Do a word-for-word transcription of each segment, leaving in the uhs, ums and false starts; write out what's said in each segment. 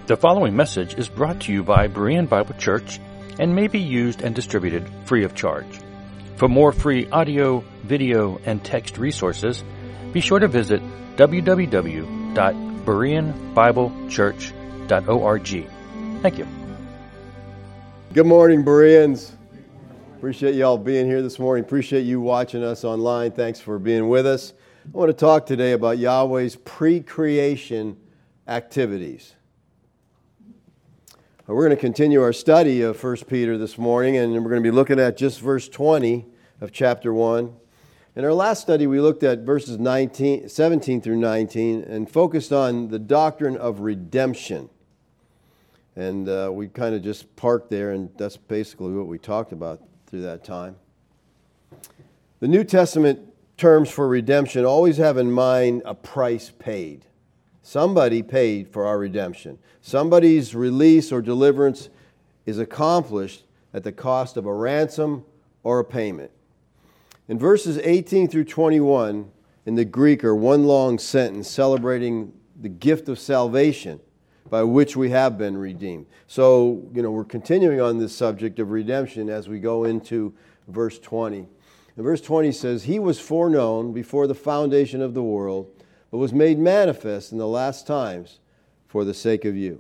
The following message is brought to you by Berean Bible Church and may be used and distributed free of charge. For more free audio, video, and text resources, be sure to visit w w w dot berean bible church dot org. Thank you. Good morning, Bereans. Appreciate you all being here this morning. Appreciate you watching us online. Thanks for being with us. I want to talk today about Yahweh's pre-creation activities. We're going to continue our study of First Peter this morning, and we're going to be looking at just verse twenty of chapter one. In our last study, we looked at verses nineteen, seventeen through nineteen and focused on the doctrine of redemption. And uh, we kind of just parked there, and that's basically what we talked about through that time. The New Testament terms for redemption always have in mind a price paid. Somebody paid for our redemption. Somebody's release or deliverance is accomplished at the cost of a ransom or a payment. In verses eighteen through twenty-one in the Greek are one long sentence celebrating the gift of salvation by which we have been redeemed. So, you know, we're continuing on this subject of redemption as we go into verse twenty. And verse twenty says, "He was foreknown before the foundation of the world, but was made manifest in the last times for the sake of you."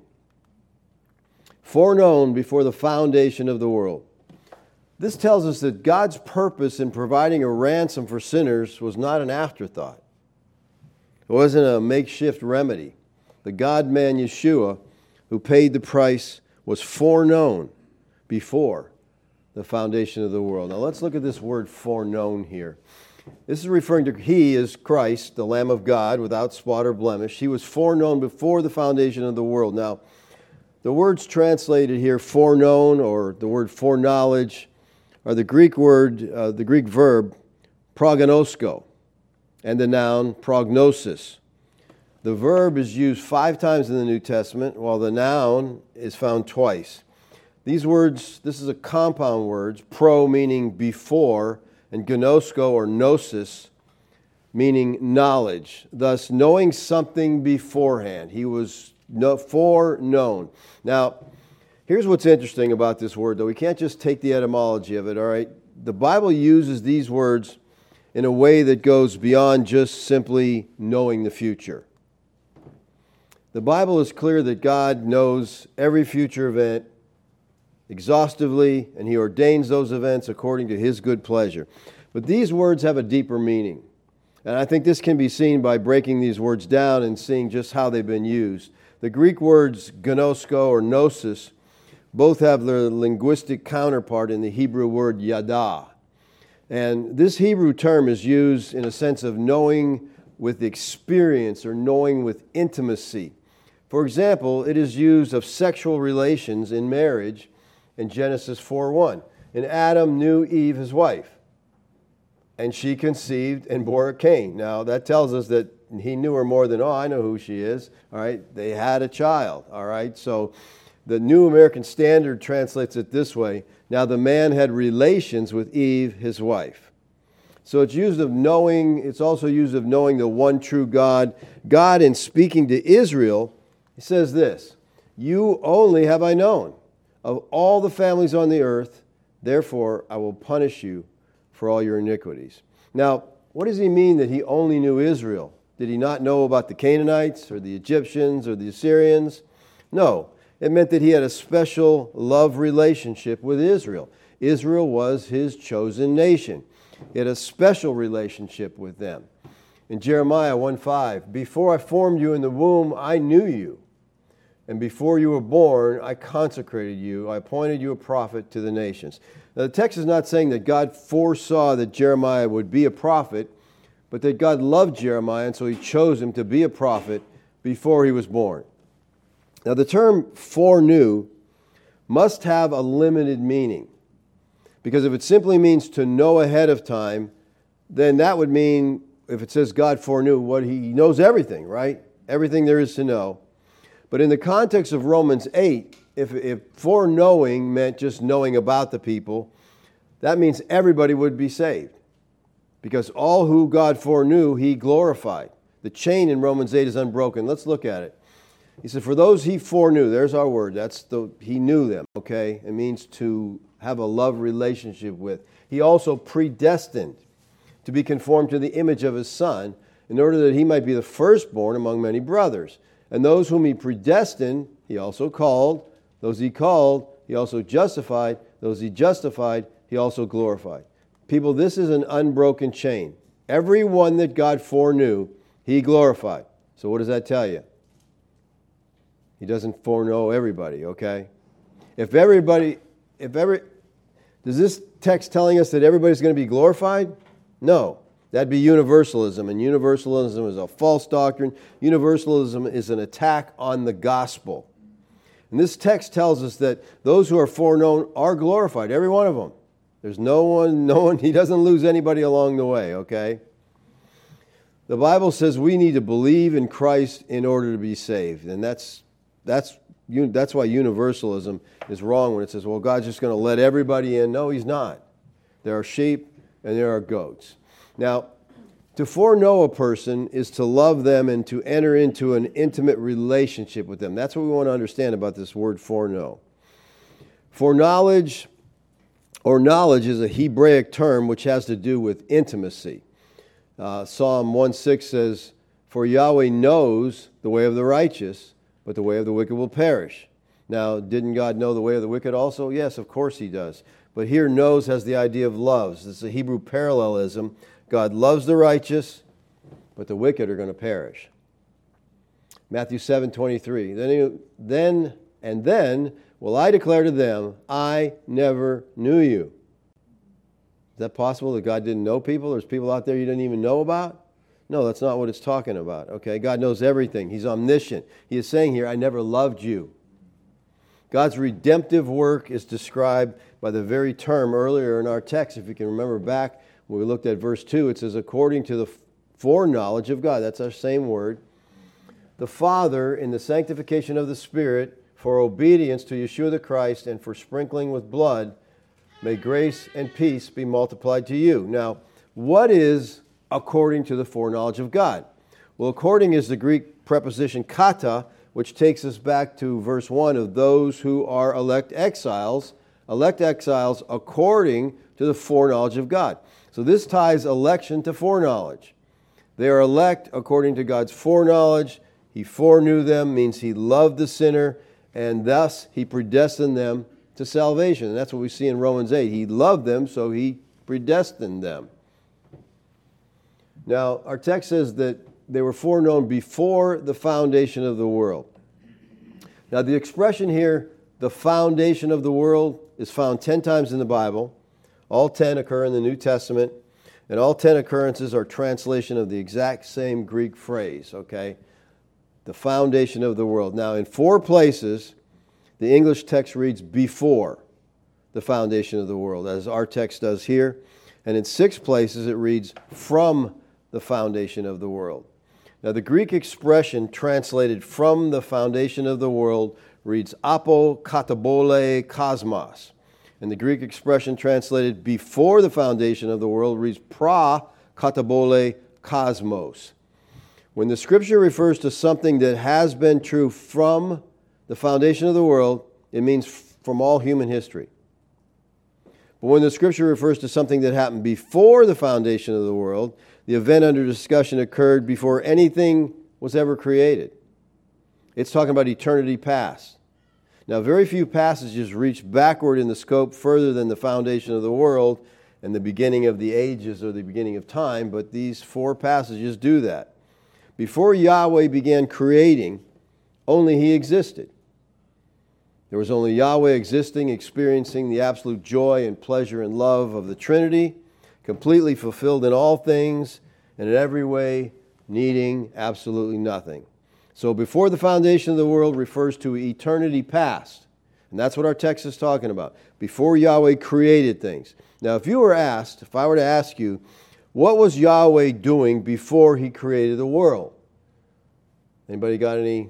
Foreknown before the foundation of the world. This tells us that God's purpose in providing a ransom for sinners was not an afterthought. It wasn't a makeshift remedy. The God-man Yeshua, who paid the price, was foreknown before the foundation of the world. Now let's look at this word foreknown here. This is referring to He is Christ, the Lamb of God, without spot or blemish. He was foreknown before the foundation of the world. Now, the words translated here, foreknown, or the word foreknowledge, are the Greek word, uh, the Greek verb, prognosko, and the noun, prognosis. The verb is used five times in the New Testament, while the noun is found twice. These words, this is a compound word, pro meaning before, and gnosko or gnosis, meaning knowledge. Thus, knowing something beforehand. He was no, foreknown. Now, here's what's interesting about this word, though. We can't just take the etymology of it, all right? The Bible uses these words in a way that goes beyond just simply knowing the future. The Bible is clear that God knows every future event exhaustively, and He ordains those events according to His good pleasure. But these words have a deeper meaning. And I think this can be seen by breaking these words down and seeing just how they've been used. The Greek words gnosko or gnosis both have their linguistic counterpart in the Hebrew word yada. And this Hebrew term is used in a sense of knowing with experience or knowing with intimacy. For example, it is used of sexual relations in marriage in Genesis four one. And Adam knew Eve, his wife, and she conceived and bore Cain. Now, that tells us that he knew her more than, oh, I know who she is. All right, they had a child. All right, so the New American Standard translates it this way. Now, the man had relations with Eve, his wife. So it's used of knowing, it's also used of knowing the one true God. God, in speaking to Israel, He says this, "You only have I known of all the families on the earth, therefore I will punish you for all your iniquities." Now, what does He mean that He only knew Israel? Did He not know about the Canaanites or the Egyptians or the Assyrians? No, it meant that He had a special love relationship with Israel. Israel was His chosen nation. He had a special relationship with them. In Jeremiah one five, "Before I formed you in the womb, I knew you. And before you were born, I consecrated you. I appointed you a prophet to the nations." Now, the text is not saying that God foresaw that Jeremiah would be a prophet, but that God loved Jeremiah, and so He chose him to be a prophet before he was born. Now, the term foreknew must have a limited meaning, because if it simply means to know ahead of time, then that would mean, if it says God foreknew, what He knows everything, right? Everything there is to know. But in the context of Romans eight, if, if foreknowing meant just knowing about the people, that means everybody would be saved. Because all who God foreknew, He glorified. The chain in Romans eight is unbroken. Let's look at it. He said, for those he foreknew, there's our word, that's the, he knew them, okay? It means to have a love relationship with. He also predestined to be conformed to the image of his Son, in order that he might be the firstborn among many brothers. And those whom he predestined, he also called. Those he called, he also justified. Those he justified, he also glorified. People, this is an unbroken chain. Everyone that God foreknew, he glorified. So what does that tell you? He doesn't foreknow everybody, okay? If everybody, if every, does this text telling us that everybody's going to be glorified? No. That'd be universalism, and universalism is a false doctrine. Universalism is an attack on the gospel. And this text tells us that those who are foreknown are glorified, every one of them. There's no one, no one, he doesn't lose anybody along the way, okay? The Bible says we need to believe in Christ in order to be saved, and that's that's that's why universalism is wrong when it says, well, God's just going to let everybody in. No, he's not. There are sheep and there are goats. Now, to foreknow a person is to love them and to enter into an intimate relationship with them. That's what we want to understand about this word foreknow. Foreknowledge or knowledge is a Hebraic term which has to do with intimacy. Uh, Psalm one six says, for Yahweh knows the way of the righteous, but the way of the wicked will perish. Now, didn't God know the way of the wicked also? Yes, of course he does. But here knows has the idea of loves. This is a Hebrew parallelism. God loves the righteous, but the wicked are going to perish. Matthew seven twenty-three. Then, he, then and then will I declare to them, I never knew you. Is that possible that God didn't know people? There's people out there you didn't even know about? No, that's not what it's talking about. Okay, God knows everything. He's omniscient. He is saying here, I never loved you. God's redemptive work is described by the very term earlier in our text. If you can remember back when we looked at verse two, it says, according to the foreknowledge of God. That's our same word. The Father, in the sanctification of the Spirit, for obedience to Yeshua the Christ and for sprinkling with blood, may grace and peace be multiplied to you. Now, what is according to the foreknowledge of God? Well, according is the Greek preposition kata, which takes us back to verse one of those who are elect exiles, elect exiles according to the foreknowledge of God. So this ties election to foreknowledge. They are elect according to God's foreknowledge. He foreknew them, means he loved the sinner, and thus he predestined them to salvation. And that's what we see in Romans eight. He loved them, so he predestined them. Now, our text says that they were foreknown before the foundation of the world. Now, the expression here, the foundation of the world, is found ten times in the Bible. All ten occur in the New Testament, and all ten occurrences are translation of the exact same Greek phrase, okay? The foundation of the world. Now, in four places, the English text reads before the foundation of the world, as our text does here. And in six places, it reads from the foundation of the world. Now, the Greek expression translated from the foundation of the world reads apo katabole kosmos. And the Greek expression translated before the foundation of the world reads pra katabole cosmos. When the Scripture refers to something that has been true from the foundation of the world, it means from all human history. But when the Scripture refers to something that happened before the foundation of the world, the event under discussion occurred before anything was ever created. It's talking about eternity past. Now, very few passages reach backward in the scope further than the foundation of the world and the beginning of the ages or the beginning of time, but these four passages do that. Before Yahweh began creating, only He existed. There was only Yahweh existing, experiencing the absolute joy and pleasure and love of the Trinity, completely fulfilled in all things, and in every way needing absolutely nothing. So before the foundation of the world refers to eternity past. And that's what our text is talking about. Before Yahweh created things. Now, if you were asked, if I were to ask you, what was Yahweh doing before He created the world? Anybody got any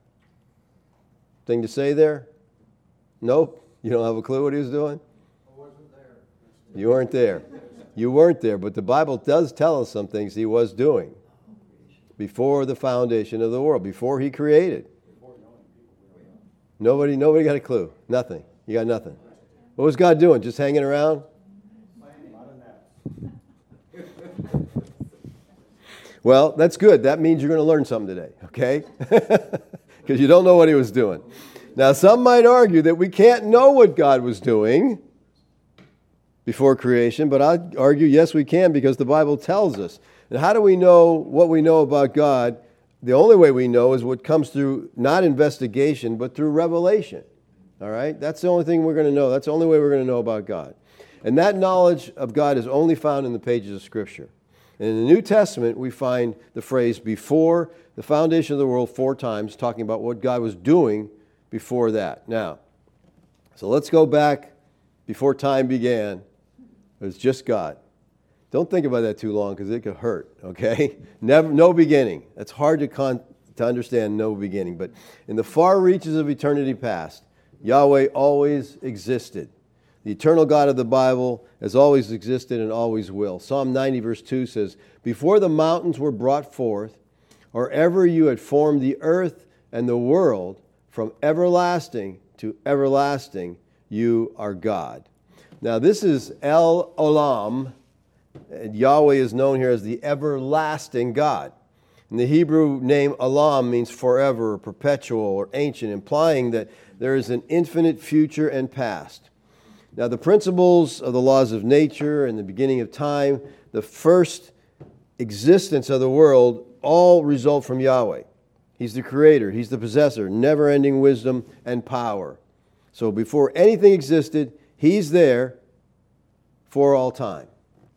thing to say there? Nope. You don't have a clue what He was doing? I wasn't there. You weren't there. You weren't there, but the Bible does tell us some things He was doing before the foundation of the world, before He created. Before Nobody, nobody got a clue. Nothing. You got nothing. What was God doing? Just hanging around? Well, that's good. That means you're going to learn something today, okay? Because you don't know what he was doing. Now, some might argue that we can't know what God was doing before creation, but I'd argue, yes, we can, because the Bible tells us. And how do we know what we know about God? The only way we know is what comes through not investigation, but through revelation. All right? That's the only thing we're going to know. That's the only way we're going to know about God. And that knowledge of God is only found in the pages of Scripture. And in the New Testament, we find the phrase before the foundation of the world four times, talking about what God was doing before that. Now, so let's go back before time began. It was just God. Don't think about that too long because it could hurt, okay? Never, no beginning. That's hard to, con- to understand, no beginning. But in the far reaches of eternity past, Yahweh always existed. The eternal God of the Bible has always existed and always will. Psalm ninety verse two says, "Before the mountains were brought forth, or ever you had formed the earth and the world, from everlasting to everlasting, you are God." Now this is El Olam. And Yahweh is known here as the everlasting God. And the Hebrew name Olam means forever, or perpetual, or ancient, implying that there is an infinite future and past. Now, the principles of the laws of nature and the beginning of time, the first existence of the world, all result from Yahweh. He's the creator. He's the possessor, never-ending wisdom and power. So before anything existed, he's there for all time.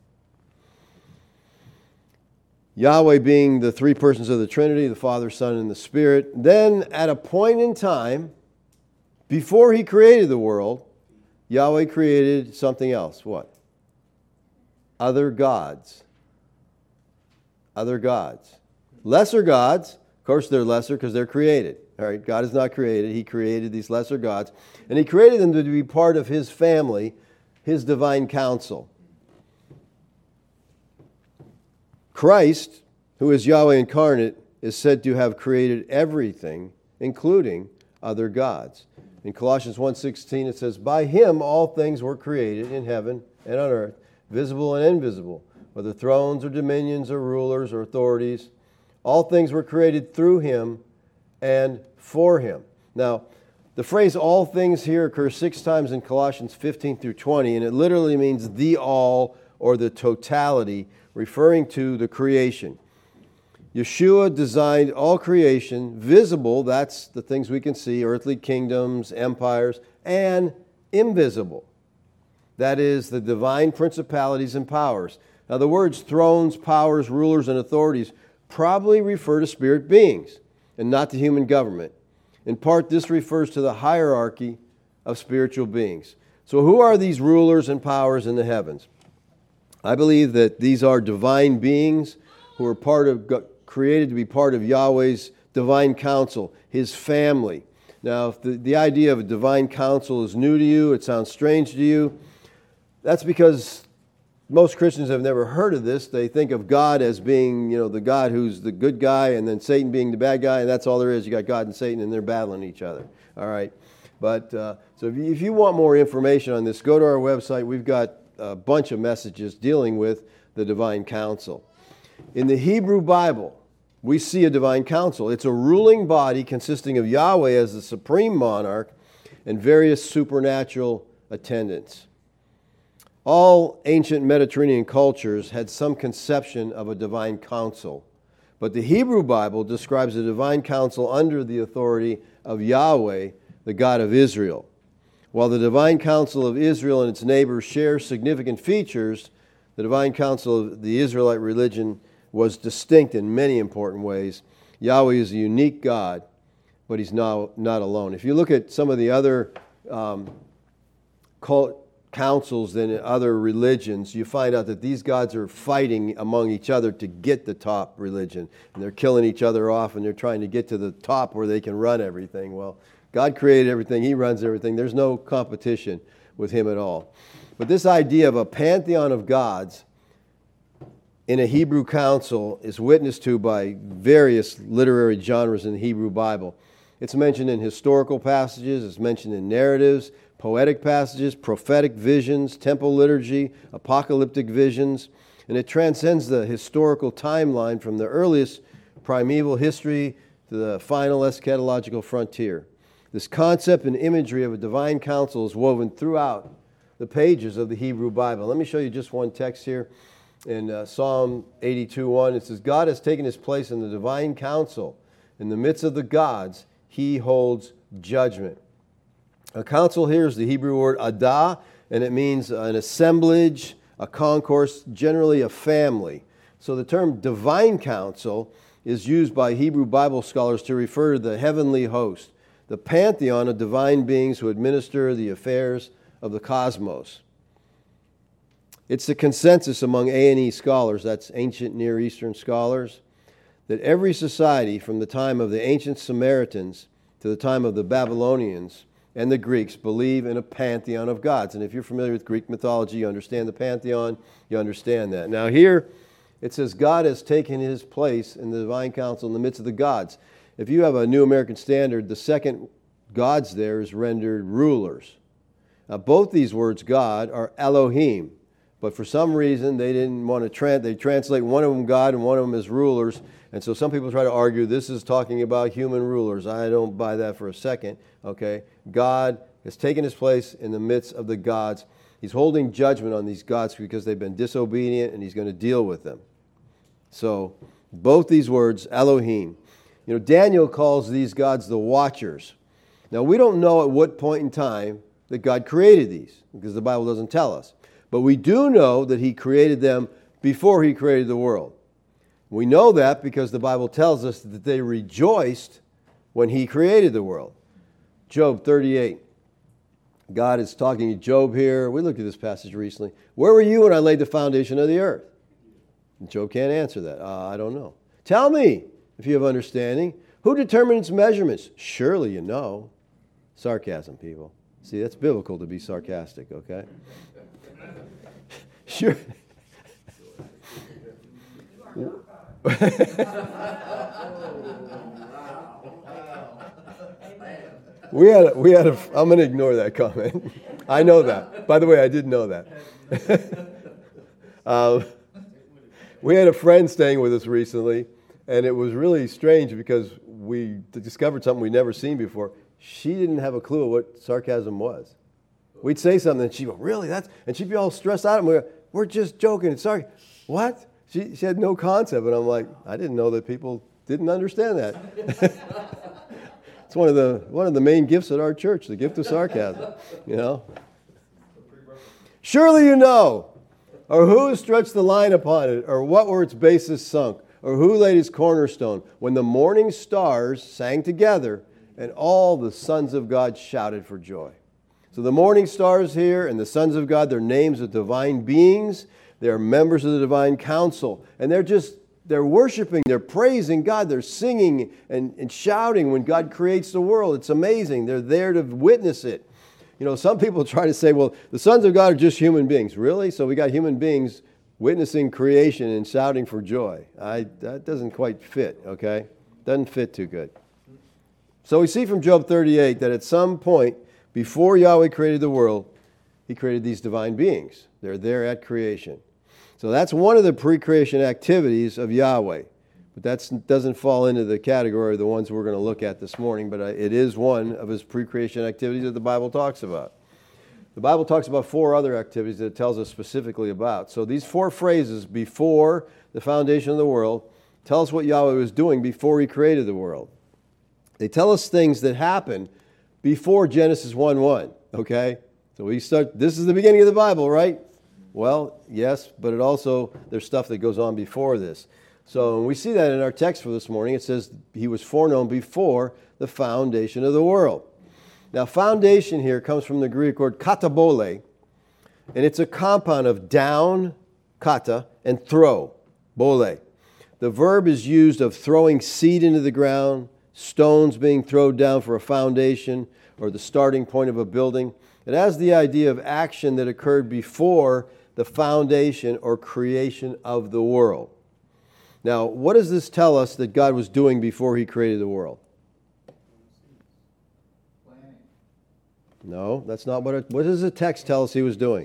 Yahweh being the three persons of the Trinity, the Father, Son, and the Spirit. Then, at a point in time, before he created the world, Yahweh created something else. What? Other gods. Other gods. Lesser gods. Of course, they're lesser because they're created. All right, God is not created. He created these lesser gods. And he created them to be part of his family, his divine counsel. Christ, who is Yahweh incarnate, is said to have created everything, including other gods. In Colossians one sixteen it says, "By him all things were created in heaven and on earth, visible and invisible, whether thrones or dominions or rulers or authorities. All things were created through him and for him." Now, the phrase "all things" here occurs six times in Colossians fifteen through twenty, and it literally means the all or the totality, referring to the creation. Yeshua designed all creation, visible, that's the things we can see, earthly kingdoms, empires, and invisible. That is, the divine principalities and powers. Now, the words thrones, powers, rulers, and authorities probably refer to spirit beings and not to human government. In part, this refers to the hierarchy of spiritual beings. So who are these rulers and powers in the heavens? I believe that these are divine beings who are part of, created to be part of Yahweh's divine counsel, his family. Now, if the, the idea of a divine counsel is new to you, it sounds strange to you, that's because most Christians have never heard of this. They think of God as being, you know, the God who's the good guy and then Satan being the bad guy, and that's all there is. You got God and Satan, and they're battling each other. All right? But, uh, so if you, if you want more information on this, go to our website. We've got a bunch of messages dealing with the divine counsel. In the Hebrew Bible, we see a divine council. It's a ruling body consisting of Yahweh as the supreme monarch and various supernatural attendants. All ancient Mediterranean cultures had some conception of a divine council, but the Hebrew Bible describes a divine council under the authority of Yahweh, the God of Israel. While the divine council of Israel and its neighbors share significant features, the divine council of the Israelite religion was distinct in many important ways. Yahweh is a unique God, but he's not, not alone. If you look at some of the other um, cult councils in other religions, you find out that these gods are fighting among each other to get the top religion. And they're killing each other off, and they're trying to get to the top where they can run everything. Well, God created everything. He runs everything. There's no competition with him at all. But this idea of a pantheon of gods in a Hebrew council is witnessed to by various literary genres in the Hebrew Bible. It's mentioned in historical passages, it's mentioned in narratives, poetic passages, prophetic visions, temple liturgy, apocalyptic visions, and it transcends the historical timeline from the earliest primeval history to the final eschatological frontier. This concept and imagery of a divine council is woven throughout the pages of the Hebrew Bible. Let me show you just one text here in uh, Psalm eighty-two one. It says, God has taken his place in the divine council. In the midst of the gods, he holds judgment. A council here is the Hebrew word adah, and it means an assemblage, a concourse, generally a family. So the term divine council is used by Hebrew Bible scholars to refer to the heavenly host, the pantheon of divine beings who administer the affairs of the cosmos. It's the consensus among A and E scholars, that's ancient Near Eastern scholars, that every society from the time of the ancient Samaritans to the time of the Babylonians and the Greeks believe in a pantheon of gods. And if you're familiar with Greek mythology, you understand the pantheon, you understand that. Now here, it says God has taken his place in the divine council in the midst of the gods. If you have a New American Standard, the second gods there is rendered rulers. Now both these words, God, are Elohim. But for some reason, they didn't want to, tra- they translate one of them God and one of them as rulers. And so some people try to argue this is talking about human rulers. I don't buy that for a second. Okay, God has taken his place in the midst of the gods. He's holding judgment on these gods because they've been disobedient, and he's going to deal with them. So both these words, Elohim. You know, Daniel calls these gods the watchers. Now, we don't know at what point in time that God created these, because the Bible doesn't tell us. But we do know that he created them before he created the world. We know that because the Bible tells us that they rejoiced when he created the world. Job thirty-eight. God is talking to Job here. We looked at this passage recently. Where were you when I laid the foundation of the earth? And Job can't answer that. Uh, I don't know. Tell me, if you have understanding. Who determines measurements? Surely you know. Sarcasm, people. See, that's biblical to be sarcastic, okay? Sure. we had a, we had a, I'm going to ignore that comment. I know that. By the way, I did know that. um, we had a friend staying with us recently, and it was really strange because we discovered something we'd never seen before. She didn't have a clue what sarcasm was. We'd say something, and she'd go, really? That's, and she'd be all stressed out, and we're, we're just joking. It's sorry. What? She, she had no concept, and I'm like, I didn't know that people didn't understand that. It's one of the one of the main gifts at our church, the gift of sarcasm. You know. Surely you know, or who stretched the line upon it, or what were its bases sunk, or who laid its cornerstone, when the morning stars sang together, and all the sons of God shouted for joy. So the morning stars here and the sons of God, they're names of divine beings. They're members of the divine council. And they're just, they're worshiping, they're praising God. They're singing and, and shouting when God creates the world. It's amazing. They're there to witness it. You know, some people try to say, well, the sons of God are just human beings. Really? So we got human beings witnessing creation and shouting for joy. I, that doesn't quite fit, okay? Doesn't fit too good. So we see from Job thirty-eight that at some point, before Yahweh created the world, he created these divine beings. They're there at creation. So that's one of the pre-creation activities of Yahweh. But that doesn't fall into the category of the ones we're going to look at this morning, but it is one of his pre-creation activities that the Bible talks about. The Bible talks about four other activities that it tells us specifically about. So these four phrases, before the foundation of the world, tell us what Yahweh was doing before he created the world. They tell us things that happened before Genesis one one, okay? So we start, this is the beginning of the Bible, right? Well, yes, but it also, there's stuff that goes on before this. So we see that in our text for this morning. It says he was foreknown before the foundation of the world. Now, foundation here comes from the Greek word katabole, and it's a compound of down, kata, and throw, bole. The verb is used of throwing seed into the ground, stones being thrown down for a foundation, or the starting point of a building. It has the idea of action that occurred before the foundation or creation of the world. Now, what does this tell us that God was doing before he created the world? No, that's not what it, what does the text tell us he was doing?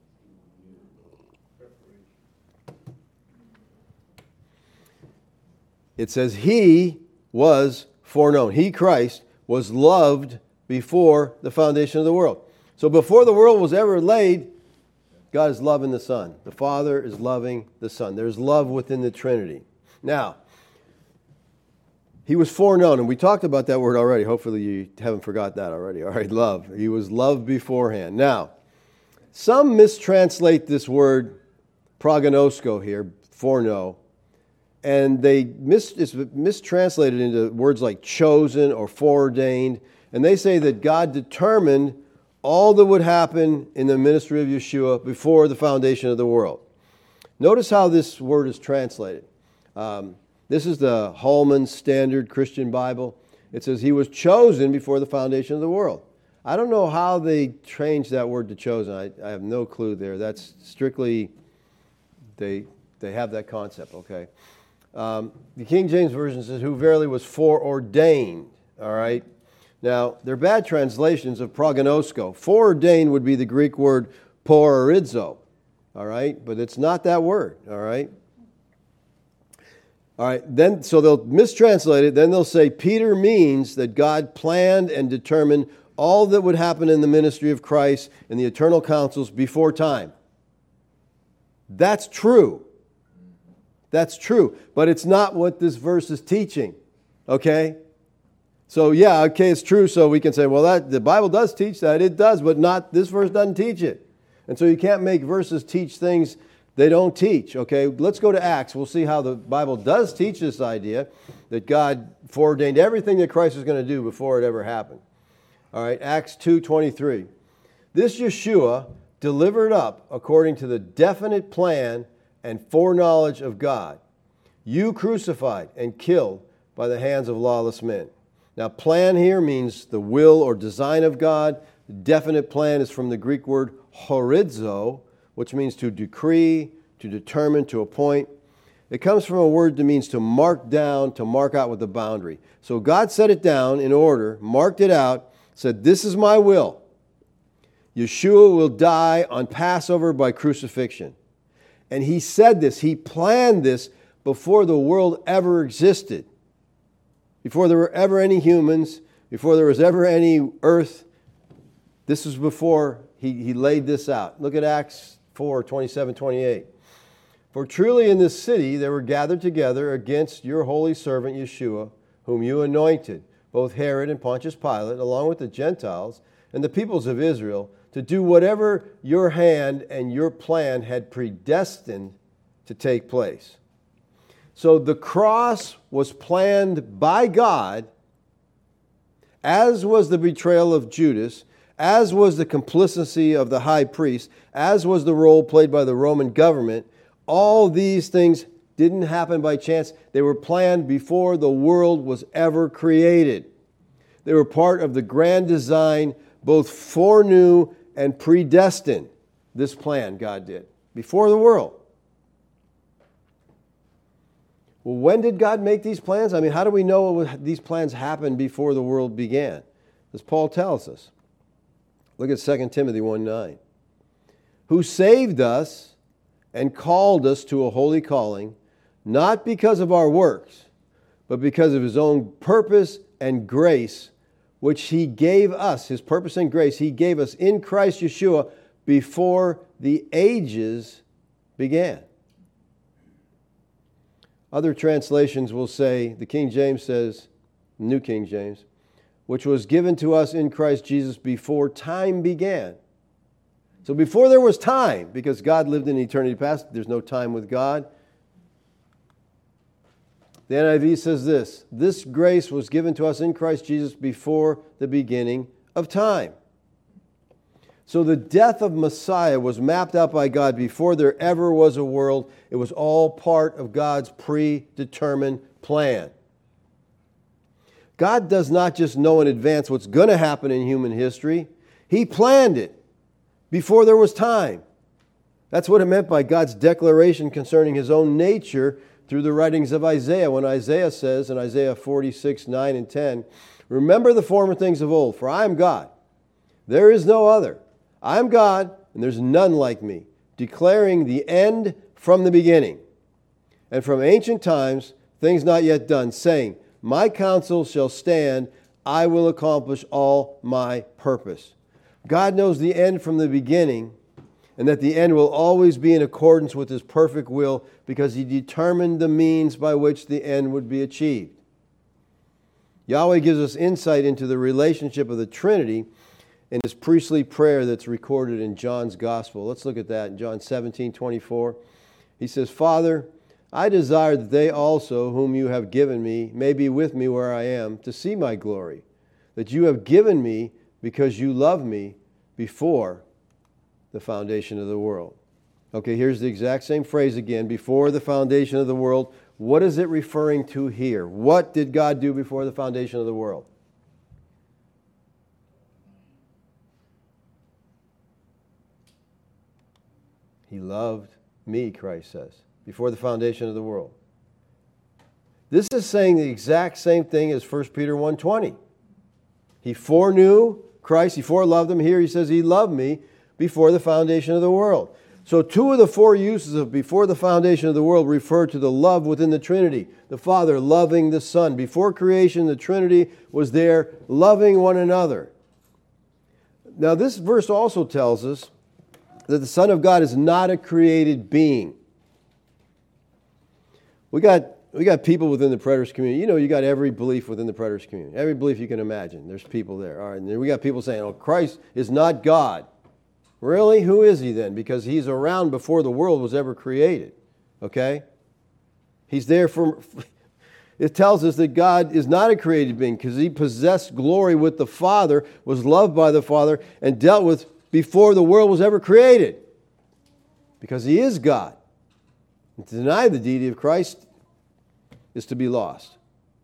It says he was foreknown. He, Christ, was loved before the foundation of the world. So before the world was ever laid, God is loving the Son. The Father is loving the Son. There's love within the Trinity. Now, he was foreknown, and we talked about that word already. Hopefully you haven't forgot that already. All right, love. He was loved beforehand. Now, some mistranslate this word prognosko here, foreknow, and they mis- it's mistranslated into words like chosen or foreordained, and they say that God determined all that would happen in the ministry of Yeshua before the foundation of the world. Notice how this word is translated. Um, this is the Holman Standard Christian Bible. It says, he was chosen before the foundation of the world. I don't know how they changed that word to chosen. I, I have no clue there. That's strictly, they, they have that concept, okay? Um, the King James Version says, who verily was foreordained, all right? Now, they're bad translations of prognosko. Foreordained would be the Greek word proorizo, all right? But it's not that word, all right? All right, then, so they'll mistranslate it. Then they'll say Peter means that God planned and determined all that would happen in the ministry of Christ and the eternal counsels before time. That's true. That's true. But it's not what this verse is teaching, okay? So, yeah, okay, it's true. So we can say, well, that the Bible does teach that. It does, but not this verse doesn't teach it. And so you can't make verses teach things they don't teach, okay? Let's go to Acts. We'll see how the Bible does teach this idea that God foreordained everything that Christ was going to do before it ever happened. All right, Acts two twenty-three. This Yeshua delivered up according to the definite plan and foreknowledge of God, you crucified and killed by the hands of lawless men. Now, plan here means the will or design of God. The definite plan is from the Greek word horizo, which means to decree, to determine, to appoint. It comes from a word that means to mark down, to mark out with a boundary. So God set it down in order, marked it out, said, this is my will. Yeshua will die on Passover by crucifixion. And he said this, he planned this before the world ever existed. Before there were ever any humans, before there was ever any earth. This was before he, he laid this out. Look at Acts four, twenty-seven, twenty-eight. For truly in this city they were gathered together against your holy servant Yeshua, whom you anointed, both Herod and Pontius Pilate, along with the Gentiles and the peoples of Israel, to do whatever your hand and your plan had predestined to take place. So the cross was planned by God, as was the betrayal of Judas, as was the complicity of the high priest, as was the role played by the Roman government. All these things didn't happen by chance. They were planned before the world was ever created. They were part of the grand design, both foreknew and predestined. This plan God did before the world. Well, when did God make these plans? I mean, how do we know these plans happened before the world began? As Paul tells us. Look at Second Timothy one nine. Who saved us and called us to a holy calling, not because of our works, but because of his own purpose and grace, which he gave us, his purpose and grace, he gave us in Christ Yeshua before the ages began. Other translations will say, the King James says, New King James, which was given to us in Christ Jesus before time began. So before there was time, because God lived in eternity past, there's no time with God. The N I V says this, this grace was given to us in Christ Jesus before the beginning of time. So the death of Messiah was mapped out by God before there ever was a world. It was all part of God's predetermined plan. God does not just know in advance what's going to happen in human history. He planned it before there was time. That's what it meant by God's declaration concerning his own nature through the writings of Isaiah, when Isaiah says in Isaiah forty-six, nine and ten, remember the former things of old, for I am God, There is no other. I am God, and there's none like me, declaring the end from the beginning, and from ancient times things not yet done, saying, my counsel shall stand, I will accomplish all my purpose. God knows the end from the beginning, and that the end will always be in accordance with His perfect will, because He determined the means by which the end would be achieved. Yahweh gives us insight into the relationship of the Trinity in His priestly prayer that's recorded in John's Gospel. Let's look at that in John seventeen twenty-four. He says, Father, I desire that they also, whom you have given me, may be with me where I am, to see my glory, that you have given me because you love me before the foundation of the world. Okay, here's the exact same phrase again, before the foundation of the world. What is it referring to here? What did God do before the foundation of the world? He loved me, Christ says, before the foundation of the world. This is saying the exact same thing as First Peter one twenty. He foreknew Christ, he foreloved him. Here he says he loved me before the foundation of the world. So two of the four uses of before the foundation of the world refer to the love within the Trinity. The Father loving the Son. Before creation, the Trinity was there loving one another. Now this verse also tells us that the Son of God is not a created being. We got we got people within the preterist community. You know, you got every belief within the preterist community. Every belief you can imagine. There's people there. All right, and then we got people saying, oh, Christ is not God. Really? Who is He then? Because He's around before the world was ever created. Okay? He's there for... It tells us that God is not a created being because He possessed glory with the Father, was loved by the Father, and dealt with before the world was ever created. Because He is God. And to deny the deity of Christ is to be lost.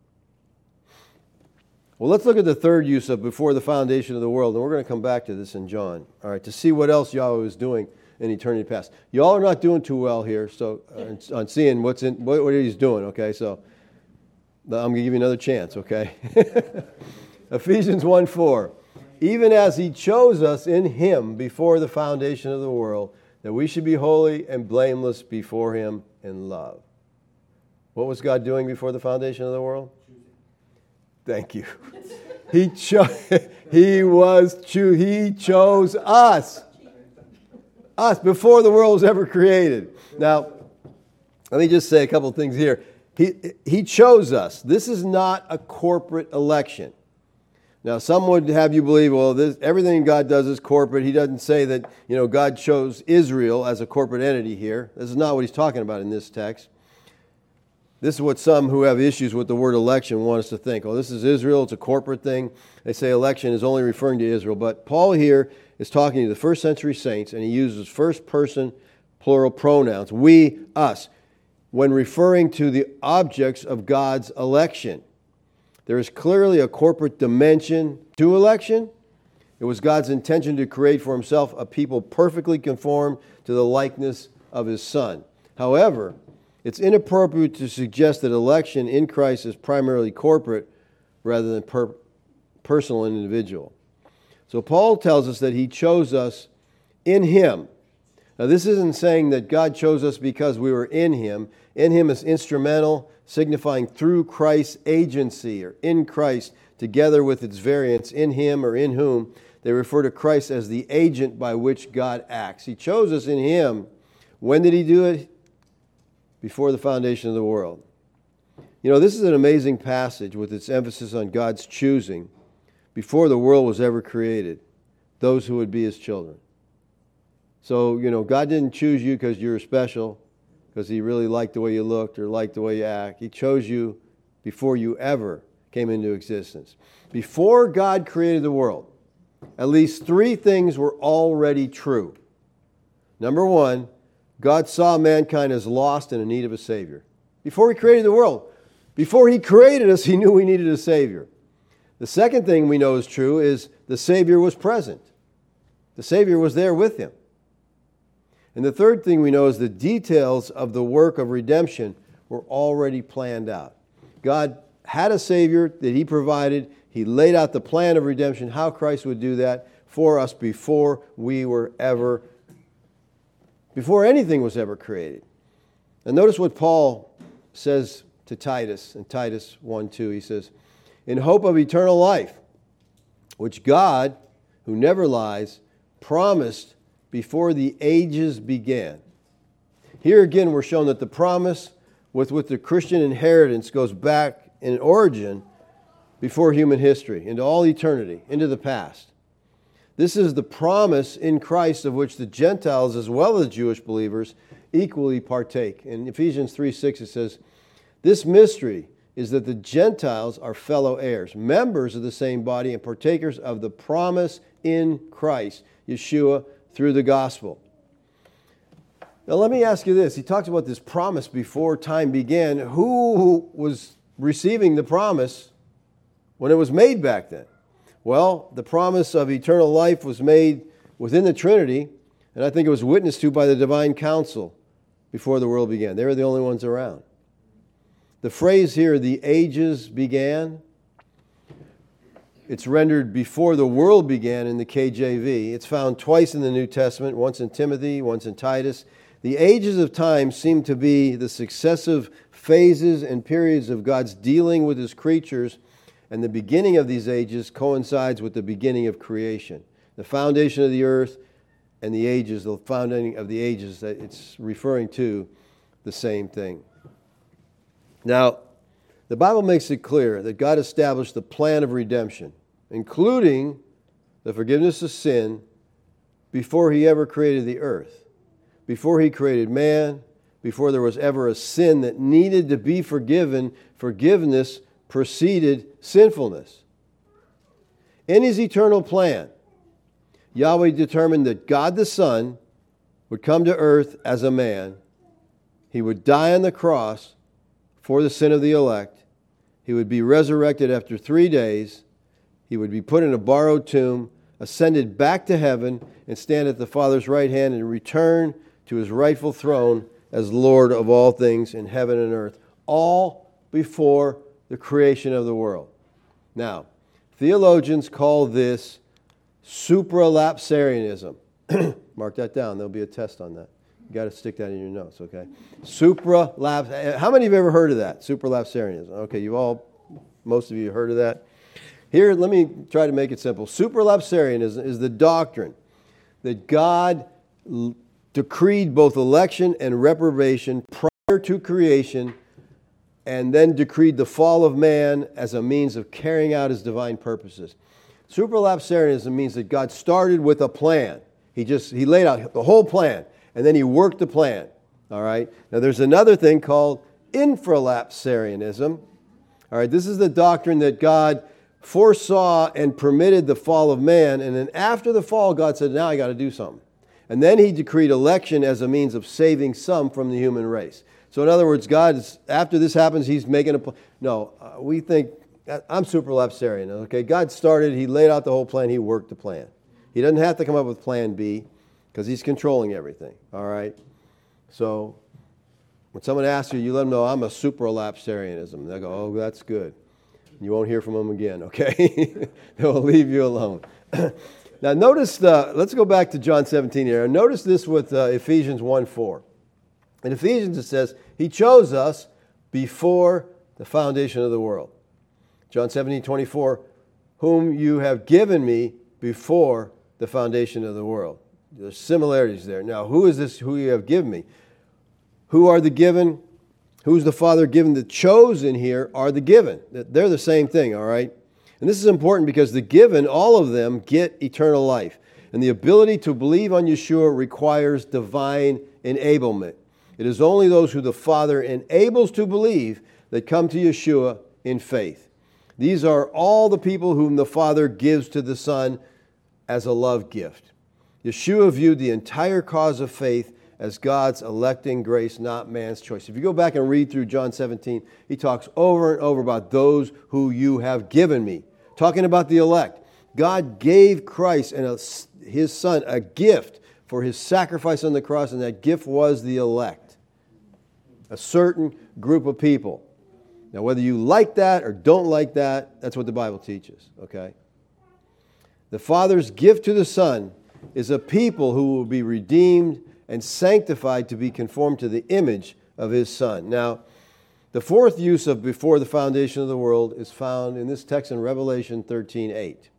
Well, let's look at the third use of before the foundation of the world, and we're going to come back to this in John, all right, to see what else Yahweh was doing in eternity past. Y'all are not doing too well here, so uh, on seeing what's in what, what He's doing, okay? So I'm going to give you another chance, okay? Ephesians one four. Even as He chose us in Him before the foundation of the world, that we should be holy and blameless before Him in love. What was God doing before the foundation of the world? Thank you. He chose. He was. Cho- he chose us. Us before the world was ever created. Now, let me just say a couple of things here. He He chose us. This is not a corporate election. Now, some would have you believe, well, this, everything God does is corporate. He doesn't say that, you know, God chose Israel as a corporate entity here. This is not what He's talking about in this text. This is what some who have issues with the word election want us to think. Oh, this is Israel. It's a corporate thing. They say election is only referring to Israel. But Paul here is talking to the first century saints, and he uses first person plural pronouns, we, us, when referring to the objects of God's election. There is clearly a corporate dimension to election. It was God's intention to create for Himself a people perfectly conformed to the likeness of His Son. However, it's inappropriate to suggest that election in Christ is primarily corporate rather than per- personal and individual. So Paul tells us that He chose us in Him. Now this isn't saying that God chose us because we were in Him. In Him is instrumental, signifying through Christ's agency or in Christ, together with its variants, in Him or in whom. They refer to Christ as the agent by which God acts. He chose us in Him. When did He do it? Before the foundation of the world. You know, this is an amazing passage with its emphasis on God's choosing before the world was ever created, those who would be His children. So, you know, God didn't choose you because you're special, because He really liked the way you looked or liked the way you act. He chose you before you ever came into existence. Before God created the world, at least three things were already true. Number one, God saw mankind as lost and in need of a Savior. Before He created the world, before He created us, He knew we needed a Savior. The second thing we know is true is the Savior was present. The Savior was there with Him. And the third thing we know is the details of the work of redemption were already planned out. God had a Savior that He provided. He laid out the plan of redemption, how Christ would do that for us before we were ever, before anything was ever created. And notice what Paul says to Titus in Titus one two. He says, in hope of eternal life, which God, who never lies, promised before the ages began. Here again we're shown that the promise with, with the Christian inheritance goes back in origin before human history, into all eternity, into the past. This is the promise in Christ of which the Gentiles as well as Jewish believers equally partake. In Ephesians three six it says, this mystery is that the Gentiles are fellow heirs, members of the same body and partakers of the promise in Christ, Yeshua, through the gospel. Now let me ask you this. He talks about this promise before time began. Who was receiving the promise when it was made back then? Well, the promise of eternal life was made within the Trinity, and I think it was witnessed to by the divine council before the world began. They were the only ones around. The phrase here, the ages began, it's rendered before the world began in the K J V. It's found twice in the New Testament, once in Timothy, once in Titus. The ages of time seem to be the successive phases and periods of God's dealing with His creatures, and the beginning of these ages coincides with the beginning of creation. The foundation of the earth and the ages, the founding of the ages, that it's referring to the same thing. Now, the Bible makes it clear that God established the plan of redemption, including the forgiveness of sin, before He ever created the earth, before He created man, before there was ever a sin that needed to be forgiven. Forgiveness preceded sinfulness. In His eternal plan, Yahweh determined that God the Son would come to earth as a man. He would die on the cross for the sin of the elect. He would be resurrected after three days. He would be put in a borrowed tomb, ascended back to heaven, and stand at the Father's right hand and return to His rightful throne as Lord of all things in heaven and earth, all before the creation of the world. Now, theologians call this supralapsarianism. Mark that down. There'll be a test on that. You got to stick that in your notes, okay? Supralaps. How many of you have ever heard of that? Supralapsarianism. Okay, you've all, most of you have heard of that. Here, let me try to make it simple. Supralapsarianism is the doctrine that God l- decreed both election and reprobation prior to creation, and then decreed the fall of man as a means of carrying out His divine purposes. Supralapsarianism means that God started with a plan. He just he laid out the whole plan, and then He worked the plan. All right. Now there's another thing called infralapsarianism. All right. This is the doctrine that God foresaw and permitted the fall of man, and then after the fall, God said, "Now I got to do something." And then He decreed election as a means of saving some from the human race. So in other words, God is, after this happens, He's making a plan. No, uh, we think, I'm supralapsarian, okay? God started, He laid out the whole plan, He worked the plan. He doesn't have to come up with plan B because He's controlling everything, all right? So when someone asks you, you let them know, I'm a supralapsarianism. They'll go, oh, that's good. You won't hear from them again, okay? They'll leave you alone. Now notice, the, let's go back to John seventeen here. Notice this with uh, Ephesians one four. In Ephesians it says, He chose us before the foundation of the world. John seventeen twenty-four, whom you have given me before the foundation of the world. There's similarities there. Now, who is this who you have given me? Who are the given? Who's the Father given? The chosen here are the given. They're the same thing, all right? And this is important because the given, all of them, get eternal life. And the ability to believe on Yeshua requires divine enablement. It is only those who the Father enables to believe that come to Yeshua in faith. These are all the people whom the Father gives to the Son as a love gift. Yeshua viewed the entire cause of faith as God's electing grace, not man's choice. If you go back and read through John seventeen, He talks over and over about those who you have given me. Talking about the elect. God gave Christ and His Son a gift for His sacrifice on the cross, and that gift was the elect. A certain group of people. Now, whether you like that or don't like that, that's what the Bible teaches, okay? The Father's gift to the Son is a people who will be redeemed and sanctified to be conformed to the image of His Son. Now, the fourth use of before the foundation of the world is found in this text in Revelation thirteen eight.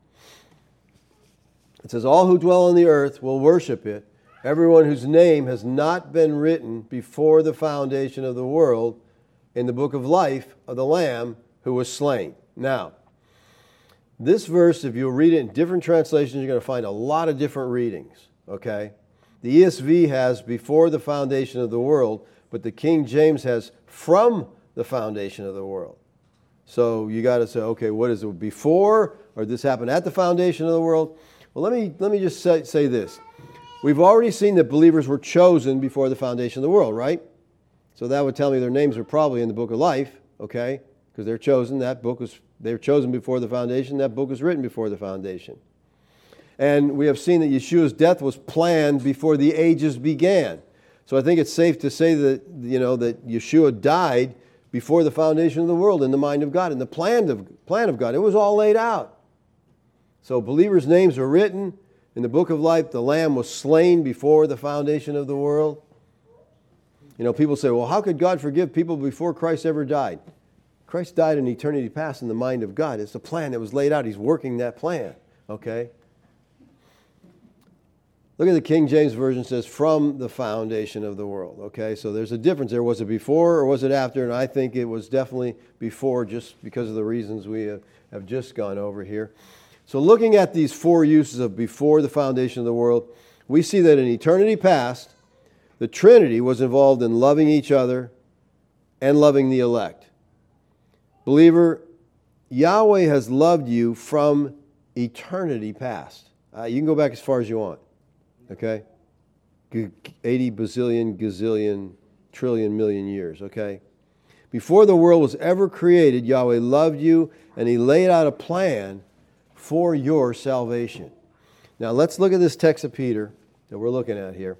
It says, all who dwell on the earth will worship it, everyone whose name has not been written before the foundation of the world in the book of life of the Lamb who was slain. Now, this verse, if you read it in different translations, you're going to find a lot of different readings, okay? The E S V has before the foundation of the world, but the King James has from the foundation of the world. So you got to say, okay, what is it, before, or this happened at the foundation of the world? Well, let me let me just say, say this. We've already seen that believers were chosen before the foundation of the world, right? So that would tell me their names are probably in the book of life, okay? Because they're chosen. That book was they were chosen before the foundation. That book was written before the foundation. And we have seen that Yeshua's death was planned before the ages began. So I think it's safe to say that, you know, that Yeshua died before the foundation of the world in the mind of God, in the plan of plan of God. It was all laid out. So believers' names are written in the book of life. The Lamb was slain before the foundation of the world. You know, people say, well, how could God forgive people before Christ ever died? Christ died in eternity past in the mind of God. It's a plan that was laid out. He's working that plan, okay? Look at the King James Version. It says, from the foundation of the world, okay? So there's a difference there. Was it before or was it after? And I think it was definitely before, just because of the reasons we have, have just gone over here. So looking at these four uses of before the foundation of the world, we see that in eternity past, the Trinity was involved in loving each other and loving the elect. Believer, Yahweh has loved you from eternity past. Uh, you can go back as far as you want, okay? eighty bazillion, gazillion, trillion, million years, okay? Before the world was ever created, Yahweh loved you, and He laid out a plan for your salvation. Now let's look at this text of Peter that we're looking at here.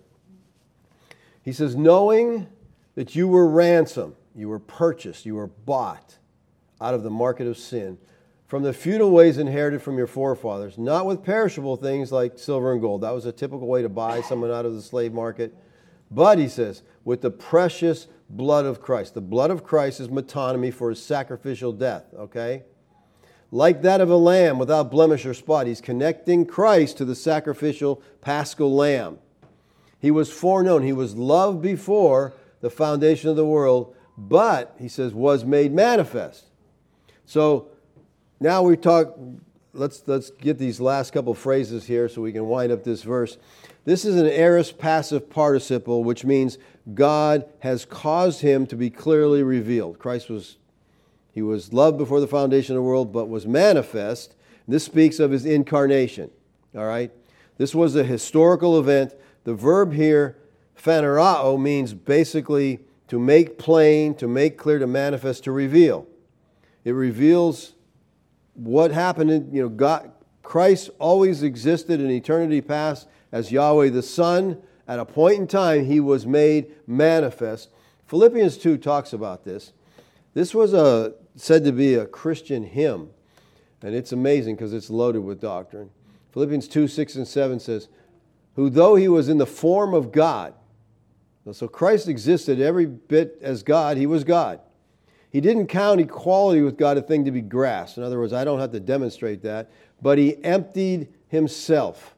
He says, knowing that you were ransomed, you were purchased, you were bought out of the market of sin, from the feudal ways inherited from your forefathers, not with perishable things like silver and gold. That was a typical way to buy someone out of the slave market. But, he says, with the precious blood of Christ. The blood of Christ is metonymy for His sacrificial death, okay? Like that of a lamb without blemish or spot. He's connecting Christ to the sacrificial paschal lamb. He was foreknown. He was loved before the foundation of the world, but, he says, was made manifest. So now we talk, let's, let's get these last couple phrases here so we can wind up this verse. This is an aorist passive participle, which means God has caused Him to be clearly revealed. Christ was, He was loved before the foundation of the world, but was manifest. This speaks of His incarnation, all right? This was a historical event. The verb here, phanerao, means basically to make plain, to make clear, to manifest, to reveal. It reveals what happened in, you know, God, Christ always existed in eternity past as Yahweh the Son. At a point in time, He was made manifest. Philippians two talks about this. This was a, said to be a Christian hymn, and it's amazing because it's loaded with doctrine. Philippians two, six and seven says, who though He was in the form of God, so Christ existed every bit as God, He was God. He didn't count equality with God a thing to be grasped. In other words, I don't have to demonstrate that. But He emptied Himself.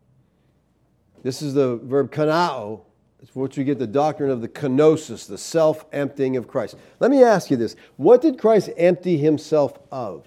This is the verb kanao. It's which we get the doctrine of the kenosis, the self-emptying of Christ. Let me ask you this. What did Christ empty Himself of?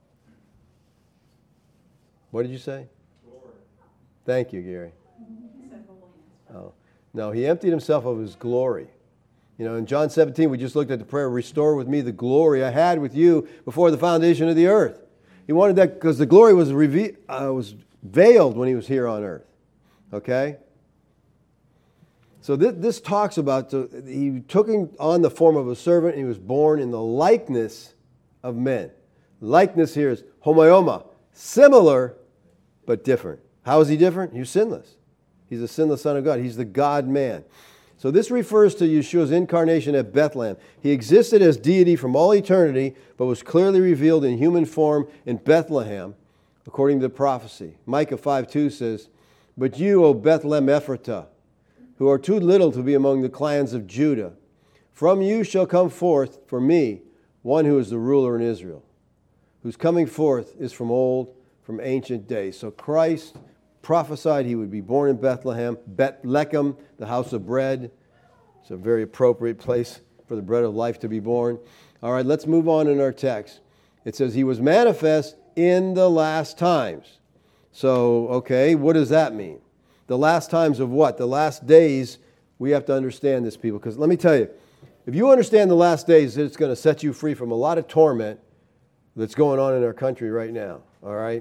What did you say? Glory. Thank you, Gary. Oh. No, He emptied Himself of His glory. You know, in John seventeen, we just looked at the prayer, restore with me the glory I had with you before the foundation of the earth. He wanted that because the glory was reve- uh, was veiled when He was here on earth. Okay? So this, this talks about, uh, He took on the form of a servant, and He was born in the likeness of men. Likeness here is homoioma, similar but different. How is He different? He was sinless. He's the sinless Son of God. He's the God-man. So this refers to Yeshua's incarnation at Bethlehem. He existed as deity from all eternity, but was clearly revealed in human form in Bethlehem according to the prophecy. Micah five two says, "But you, O Bethlehem Ephratah, who are too little to be among the clans of Judah, from you shall come forth for me one who is the ruler in Israel, whose coming forth is from old, from ancient days." So Christ prophesied he would be born in Bethlehem, Bethlehem, the house of bread. It's a very appropriate place for the bread of life to be born. All right, let's move on in our text. It says he was manifest in the last times. So, okay, what does that mean? The last times of what? The last days. We have to understand this, people, because let me tell you, if you understand the last days, it's going to set you free from a lot of torment that's going on in our country right now. All right?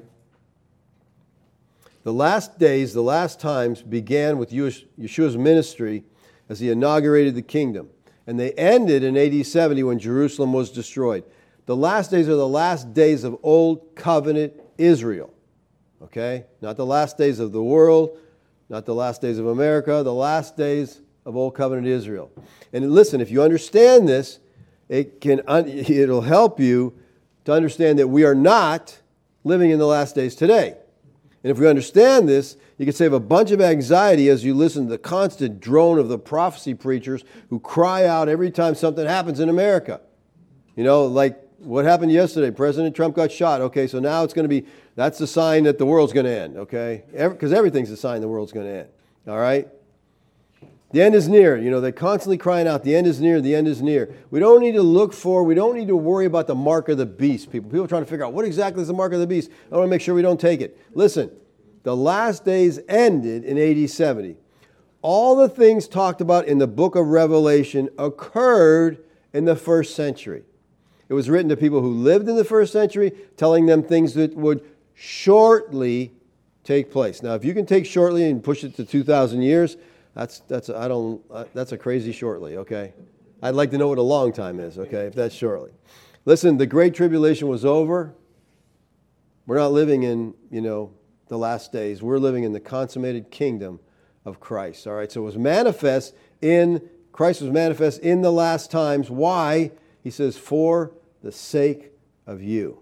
The last days, the last times began with Yeshua's ministry as he inaugurated the kingdom. And they ended in A D seventy when Jerusalem was destroyed. The last days are the last days of Old Covenant Israel. Okay? Not the last days of the world, not the last days of America, the last days of Old Covenant Israel. And listen, if you understand this, it can it'll help you to understand that we are not living in the last days today. And if we understand this, you can save a bunch of anxiety as you listen to the constant drone of the prophecy preachers who cry out every time something happens in America. You know, like what happened yesterday? President Trump got shot. Okay, so now it's going to be, that's the sign that the world's going to end, okay? Because everything's a sign the world's going to end, all right? The end is near. You know, they're constantly crying out, the end is near, the end is near. We don't need to look for, we don't need to worry about the mark of the beast, people. People are trying to figure out what exactly is the mark of the beast. I want to make sure we don't take it. Listen, the last days ended in A D seventy. All the things talked about in the book of Revelation occurred in the first century. It was written to people who lived in the first century, telling them things that would shortly take place. Now, if you can take shortly and push it to two thousand years, That's that's I don't uh, that's a crazy shortly, okay? I'd like to know what a long time is, okay, if that's shortly. Listen, the Great Tribulation was over. We're not living in, you know, the last days. We're living in the consummated kingdom of Christ, all right? So it was manifest in, Christ was manifest in the last times. Why? He says, for the sake of you.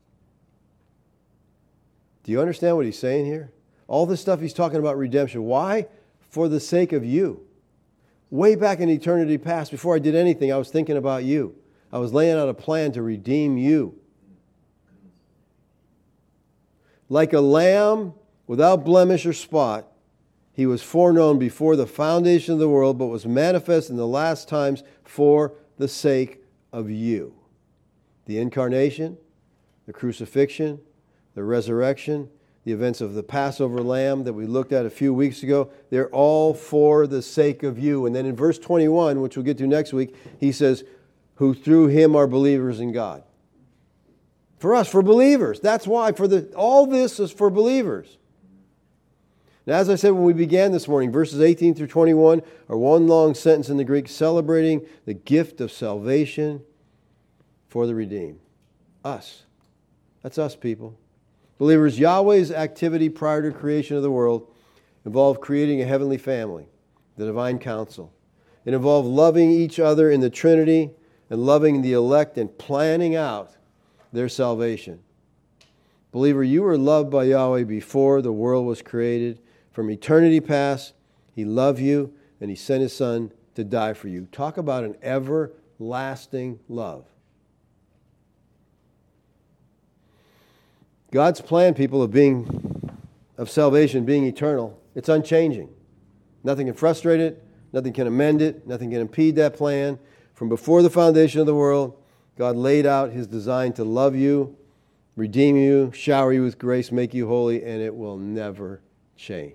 Do you understand what he's saying here? All this stuff he's talking about redemption. Why? For the sake of you. Way back in eternity past, before I did anything, I was thinking about you. I was laying out a plan to redeem you. Like a lamb without blemish or spot, he was foreknown before the foundation of the world, but was manifest in the last times for the sake of you. The incarnation, the crucifixion, the resurrection, the events of the Passover lamb that we looked at a few weeks ago, they're all for the sake of you. And then in verse twenty-one, which we'll get to next week, he says, who through him are believers in God. For us, for believers. That's why. For the all this is for believers. Now, as I said when we began this morning, verses eighteen through twenty-one are one long sentence in the Greek celebrating the gift of salvation for the redeemed. Us. That's us, people. Believers, Yahweh's activity prior to creation of the world involved creating a heavenly family, the divine council. It involved loving each other in the Trinity and loving the elect and planning out their salvation. Believer, you were loved by Yahweh before the world was created. From eternity past, He loved you and He sent His Son to die for you. Talk about an everlasting love. God's plan, people, of being of salvation, being eternal, it's unchanging. Nothing can frustrate it. Nothing can amend it. Nothing can impede that plan. From before the foundation of the world, God laid out His design to love you, redeem you, shower you with grace, make you holy, and it will never change.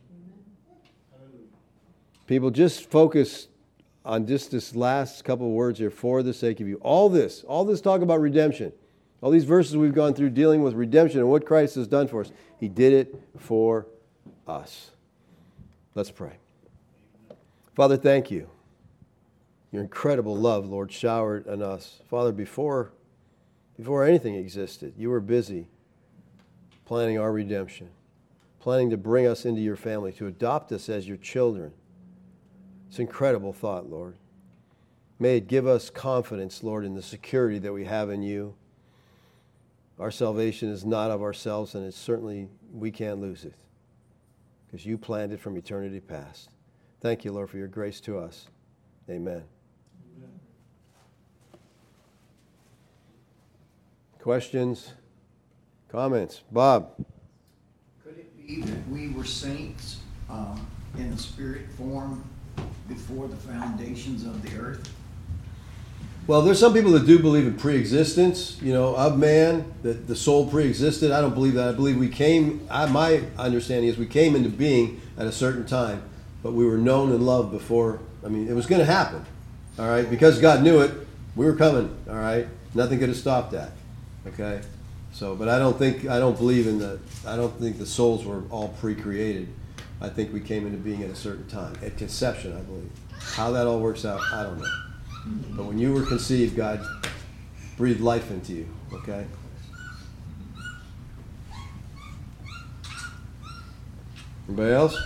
People, just focus on just this last couple of words here, for the sake of you. All this, all this talk about redemption, all these verses we've gone through dealing with redemption and what Christ has done for us, He did it for us. Let's pray. Father, thank you. Your incredible love, Lord, showered on us. Father, before, before anything existed, you were busy planning our redemption, planning to bring us into your family, to adopt us as your children. It's an incredible thought, Lord. May it give us confidence, Lord, in the security that we have in you. Our salvation is not of ourselves, and it's certainly, we can't lose it because you planned it from eternity past. Thank you, Lord, for your grace to us. Amen. Amen. Questions? Comments? Bob? Could it be that we were saints um, in a spirit form before the foundations of the earth? Well, there's some people that do believe in pre-existence, you know, of man, that the soul pre-existed. I don't believe that. I believe we came, I, my understanding is we came into being at a certain time, but we were known and loved before. I mean, it was going to happen, all right? Because God knew it, we were coming, all right? Nothing could have stopped that, okay? So, but I don't think, I don't believe in the, I don't think the souls were all pre-created. I think we came into being at a certain time, at conception, I believe. How that all works out, I don't know. But when you were conceived, God breathed life into you, okay? Anybody else?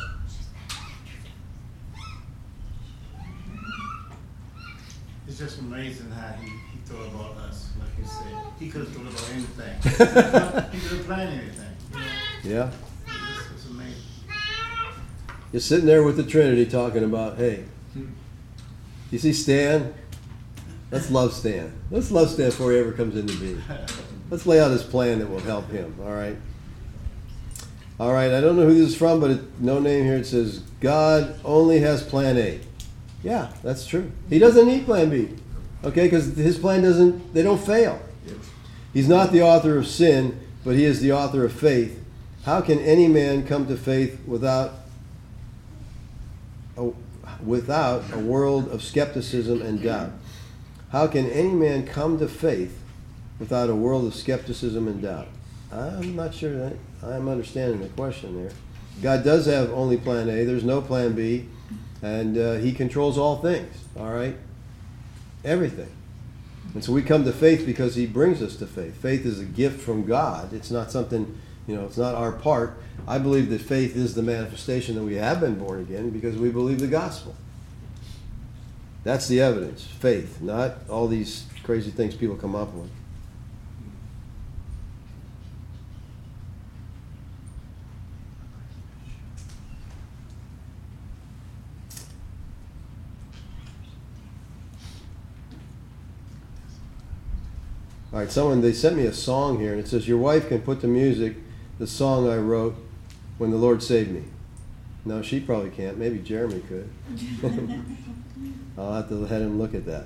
It's just amazing how he, he thought about us, like you said. He could have thought about anything. He could have planned anything. You know? Yeah. It's, it's amazing. You're sitting there with the Trinity talking about, hey, you see Stan? Let's love Stan. Let's love Stan before he ever comes into being. Let's lay out his plan that will help him, all right? All right, I don't know who this is from, but it, no name here. It says, God only has plan A. Yeah, that's true. He doesn't need plan B, okay? Because his plan doesn't, they don't fail. He's not the author of sin, but he is the author of faith. How can any man come to faith without a, without a world of skepticism and doubt? How can any man come to faith without a world of skepticism and doubt? I'm not sure that I'm understanding the question there. God does have only plan A. There's no plan B. And uh, he controls all things, all right? Everything. And so we come to faith because he brings us to faith. Faith is a gift from God. It's not something, you know, it's not our part. I believe that faith is the manifestation that we have been born again because we believe the gospel. That's the evidence, faith, not all these crazy things people come up with. All right, someone, they sent me a song here, and it says, your wife can put to music the song I wrote when the Lord saved me. No, she probably can't. Maybe Jeremy could. I'll have to let him look at that.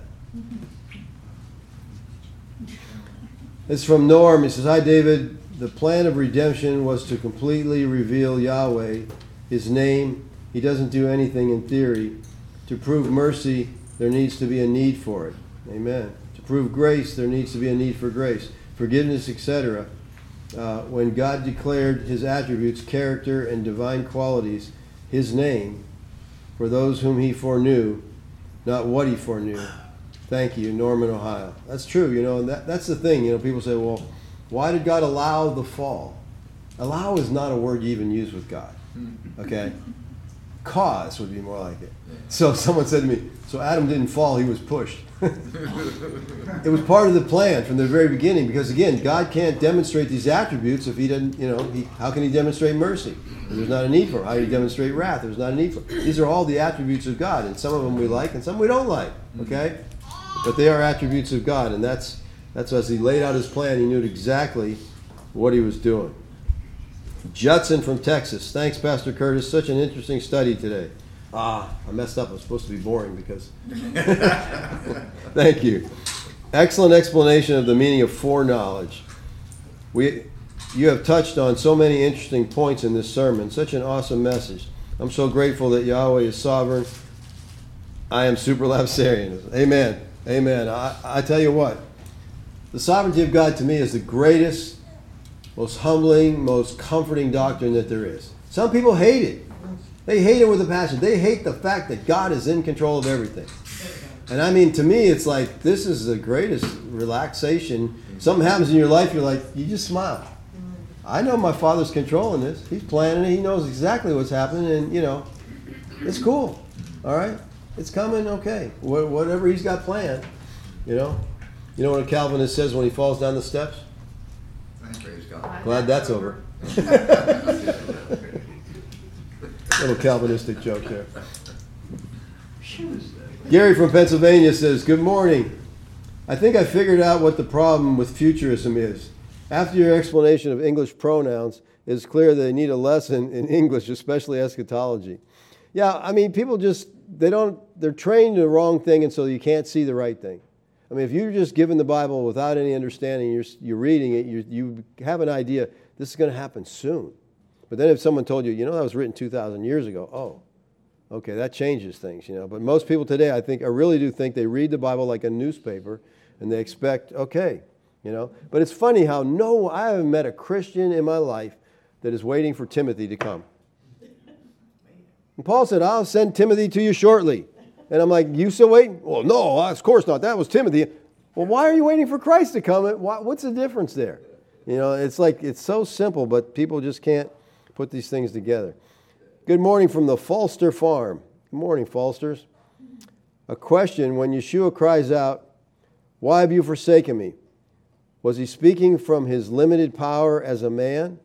It's from Norm. He says, hi, David. The plan of redemption was to completely reveal Yahweh, his name. He doesn't do anything in theory. To prove mercy, there needs to be a need for it. Amen. To prove grace, there needs to be a need for grace. Forgiveness, et cetera. Uh, when God declared his attributes, character, and divine qualities, his name, for those whom he foreknew, not what he foreknew. Thank you, Norman, Ohio. That's true, you know, and that, that's the thing. You know, people say, well, why did God allow the fall? Allow is not a word you even use with God, okay? Cause would be more like it. So someone said to me, so Adam didn't fall, he was pushed. It was part of the plan from the very beginning because, again, God can't demonstrate these attributes if he doesn't, you know, he, how can he demonstrate mercy? There's not a need for it. How do you demonstrate wrath? There's not a need for it. These are all the attributes of God, and some of them we like and some we don't like, okay? But they are attributes of God, and that's, that's as he laid out his plan, he knew exactly what he was doing. Judson from Texas. Thanks, Pastor Curtis. Such an interesting study today. Ah, I messed up. It was supposed to be boring because... Thank you. Excellent explanation of the meaning of foreknowledge. We, you have touched on so many interesting points in this sermon. Such an awesome message. I'm so grateful that Yahweh is sovereign. I am superlapsarian. Amen. Amen. I, I tell you what, the sovereignty of God to me is the greatest, most humbling, most comforting doctrine that there is. Some people hate it. They hate it with a passion. They hate the fact that God is in control of everything. And I mean, to me, it's like, this is the greatest relaxation. Something happens in your life, you're like, you just smile. I know my Father's controlling this. He's planning it. He knows exactly what's happening. And, you know, it's cool. All right? It's coming, okay. Wh- whatever he's got planned, you know. You know what a Calvinist says when he falls down the steps? Glad that's over. Little Calvinistic joke there. Gary from Pennsylvania says, good morning. I think I figured out what the problem with futurism is. After your explanation of English pronouns, it's clear that they need a lesson in English, especially eschatology. Yeah, I mean, people just, they don't, they're trained in the wrong thing, and so you can't see the right thing. I mean, if you're just given the Bible without any understanding, you're, you're reading it, you, you have an idea, this is going to happen soon. But then if someone told you, you know, that was written two thousand years ago, oh, okay, that changes things, you know. But most people today, I think, I really do think they read the Bible like a newspaper, and they expect, okay, you know. But it's funny how no, I haven't met a Christian in my life that is waiting for Timothy to come. And Paul said, I'll send Timothy to you shortly. And I'm like, you still waiting? Well, no, of course not. That was Timothy. Well, why are you waiting for Christ to come? What's the difference there? You know, it's like, it's so simple, but people just can't put these things together. Good morning from the Falster Farm. Good morning, Falsters. A question, when Yeshua cries out, why have you forsaken me? Was he speaking from his limited power as a man?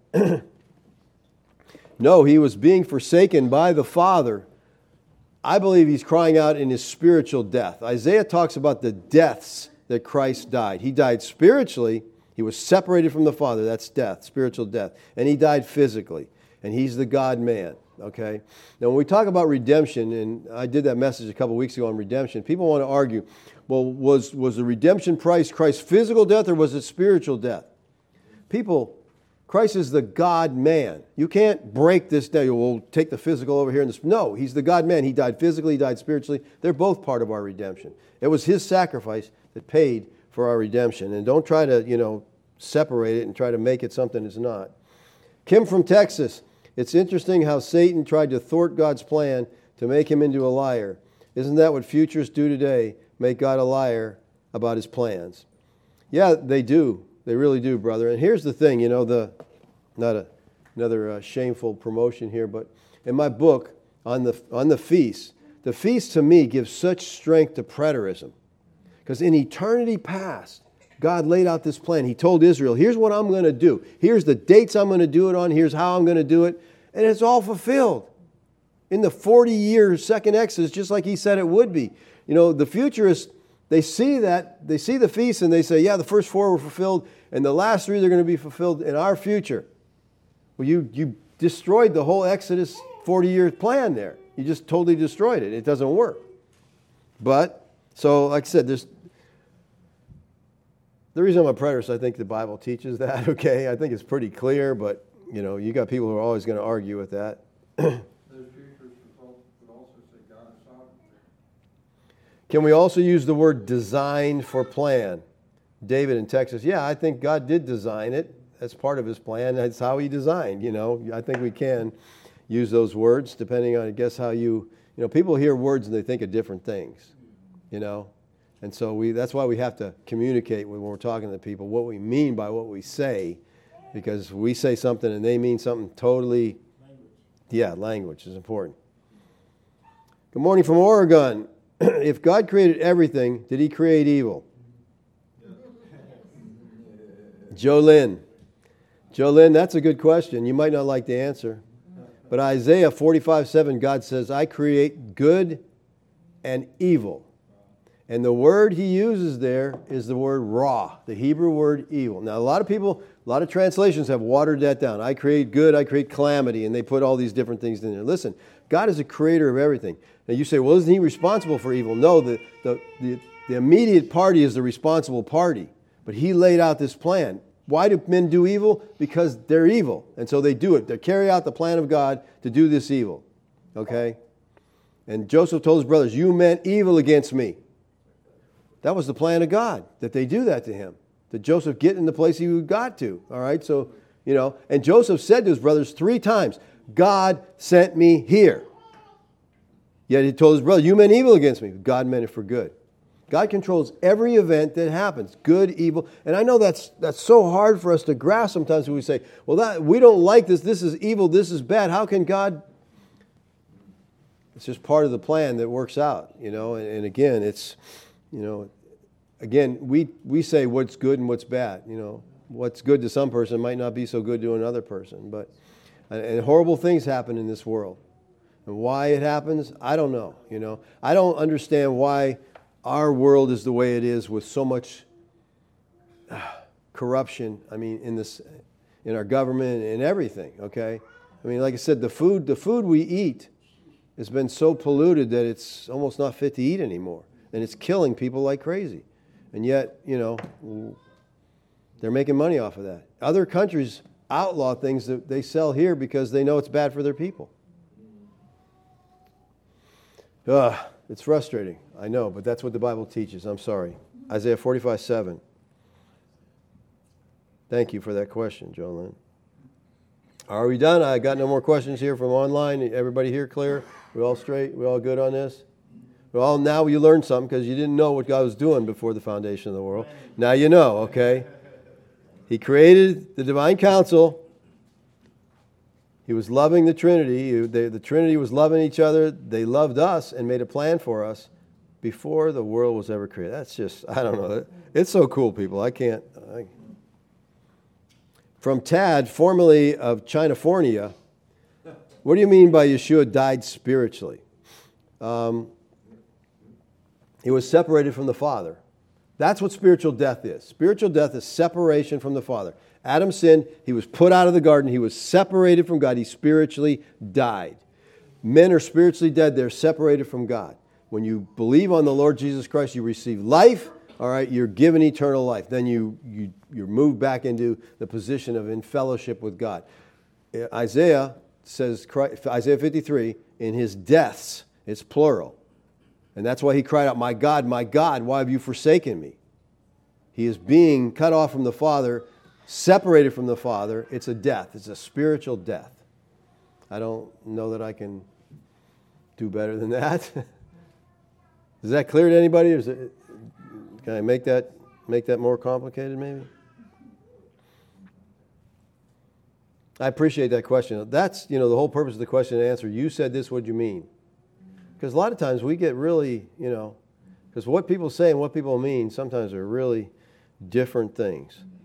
No, he was being forsaken by the Father. I believe he's crying out in his spiritual death. Isaiah talks about the deaths that Christ died. He died spiritually. He was separated from the Father. That's death, spiritual death. And he died physically. And he's the God-man. Okay? Now, when we talk about redemption, and I did that message a couple weeks ago on redemption, people want to argue, well, was, was the redemption price Christ's physical death or was it spiritual death? People, Christ is the God-man. You can't break this down. We'll take the physical over here. And this. No, he's the God-man. He died physically, he died spiritually. They're both part of our redemption. It was his sacrifice that paid for our redemption. And don't try to, you know, separate it and try to make it something it's not. Kim from Texas. It's interesting how Satan tried to thwart God's plan to make him into a liar. Isn't that what futurists do today? Make God a liar about his plans. Yeah, they do. They really do, brother. And here's the thing, you know, the not a, another uh, shameful promotion here, but in my book on the on the feast, the feast to me gives such strength to preterism. Because in eternity past, God laid out this plan. He told Israel, here's what I'm going to do. Here's the dates I'm going to do it on. Here's how I'm going to do it. And it's all fulfilled in the forty-year second Exodus, just like he said it would be. You know, the futurists, they see that, they see the feast and they say, yeah, the first four were fulfilled and the last three, they're going to be fulfilled in our future. Well, you, you destroyed the whole Exodus forty-year plan there. You just totally destroyed it. It doesn't work. But, so like I said, there's, the reason I'm a preterist, I think the Bible teaches that, okay? I think it's pretty clear, but, you know, you got people who are always going to argue with that. Can we also use the word designed for plan? David in Texas, yeah, I think God did design it. That's part of his plan. That's how he designed, you know. I think we can use those words depending on, I guess, how you, you know, people hear words and they think of different things, you know. And so we that's why we have to communicate when we're talking to people what we mean by what we say, because we say something and they mean something totally, language. yeah, language is important. Good morning from Oregon. If God created everything, did he create evil? Joe Lynn. Joe Lynn, that's a good question. You might not like the answer. But Isaiah forty-five seven, God says, I create good and evil. And the word he uses there is the word ra, the Hebrew word evil. Now, a lot of people, a lot of translations have watered that down. I create good, I create calamity, and they put all these different things in there. Listen, God is a creator of everything. Now, you say, well, isn't he responsible for evil? No, the, the, the, the immediate party is the responsible party. But he laid out this plan. Why do men do evil? Because they're evil. And so they do it. They carry out the plan of God to do this evil. Okay? And Joseph told his brothers, you meant evil against me. That was the plan of God, that they do that to him. That Joseph get in the place he got to. All right? So, you know, and Joseph said to his brothers three times, God sent me here. Yet he told his brother, you meant evil against me. God meant it for good. God controls every event that happens, good, evil. And I know that's that's so hard for us to grasp sometimes when we say, well, that we don't like this. This is evil. This is bad. How can God? It's just part of the plan that works out, you know. And, and again, it's, you know, again, we, we say what's good and what's bad, you know. what's good to some person might not be so good to another person. But and, and horrible things happen in this world. And why it happens, I don't know. You know, I don't understand why our world is the way it is with so much uh, corruption. I mean, in this, in our government and everything. Okay, I mean, like I said, the food, the food we eat has been so polluted that it's almost not fit to eat anymore, and it's killing people like crazy. And yet, you know, they're making money off of that. Other countries outlaw things that they sell here because they know it's bad for their people. Ugh, it's frustrating, I know, but that's what the Bible teaches. I'm sorry. Isaiah forty-five seven. Thank you for that question, Jolene. Are we done? I got no more questions here from online. Everybody here clear? We all straight? We all good on this? Well, now you learned something because you didn't know what God was doing before the foundation of the world. Now you know, okay? He created the divine council. He was loving the Trinity. The, the Trinity was loving each other. They loved us and made a plan for us before the world was ever created. That's just, I don't know. It's so cool, people. I can't. I... From Tad, formerly of Chinafornia, what do you mean by Yeshua died spiritually? Um, he was separated from the Father. That's what spiritual death is. Spiritual death is separation from the Father. Adam sinned. He was put out of the garden. He was separated from God. He spiritually died. Men are spiritually dead. They're separated from God. When you believe on the Lord Jesus Christ, you receive life. All right, you're given eternal life. Then you, you, you're moved back into the position of in fellowship with God. Isaiah says, Isaiah fifty-three, in his deaths, it's plural. And that's why he cried out, my God, my God, why have you forsaken me? He is being cut off from the Father, separated from the Father. It's a death. It's a spiritual death. I don't know that I can do better than that. Is that clear to anybody? Or is it, can I make that make that more complicated maybe? I appreciate that question. That's, you know, the whole purpose of the question and answer. You said this, what do you mean? Because a lot of times we get really, you know, because what people say and what people mean sometimes are really different things.